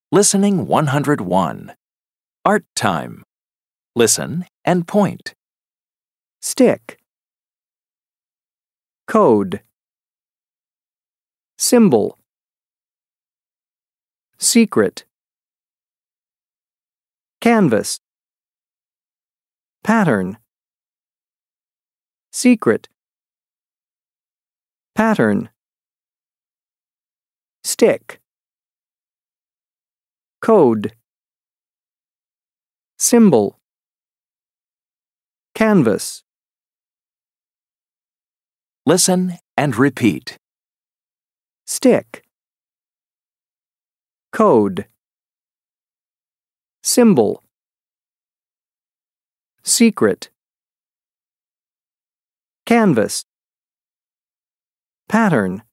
Listening 101. Art time. Listen and point. Stick. Code. Symbol. Secret. Canvas. Pattern. Secret. Pattern. Stick. Code. Symbol. Canvas. Listen and repeat. Stick. Code. Symbol. Secret. Canvas. Pattern.